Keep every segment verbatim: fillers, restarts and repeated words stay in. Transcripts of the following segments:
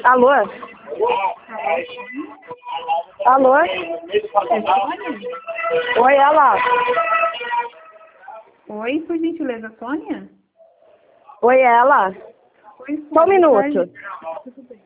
Alô? Alô? Oi, ela. Oi, por gentileza, Sônia? Oi, ela. Oi, Sônia. Só um minuto. Tudo bem.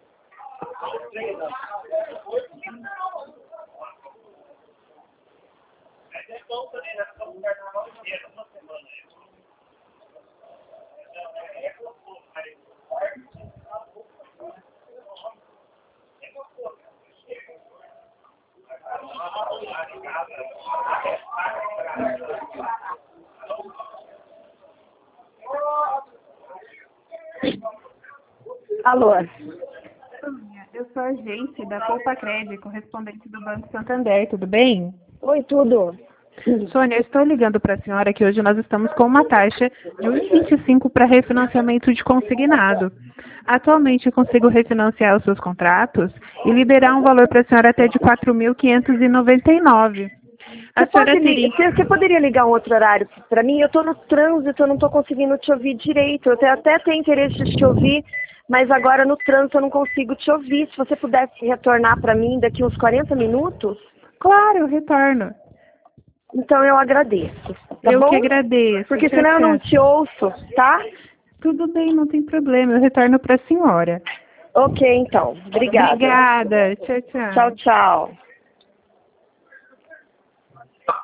Alô? Sônia, eu sou agente da Poupa Crédito, correspondente do Banco Santander, tudo bem? Oi, tudo. Sônia, eu estou ligando para a senhora que hoje nós estamos com uma taxa de um vírgula vinte e cinco para refinanciamento de consignado. Atualmente eu consigo refinanciar os seus contratos e liberar um valor para a senhora até de quatro mil quinhentos e noventa e nove. A Você, senhora pode li- teria... você, você poderia ligar um outro horário para mim? Eu estou no trânsito, eu não estou conseguindo te ouvir direito. Eu te- até tenho interesse de te ouvir, mas agora no trânsito eu não consigo te ouvir. Se você pudesse retornar para mim daqui uns quarenta minutos, Claro, eu retorno. então eu agradeço. Tá Eu bom? que agradeço. Porque Tchau, senão eu não tchau. te ouço, tá? Tudo bem, não tem problema. Eu retorno para a senhora. Ok, então. Obrigada. Obrigada. Tchau, tchau. Tchau, tchau.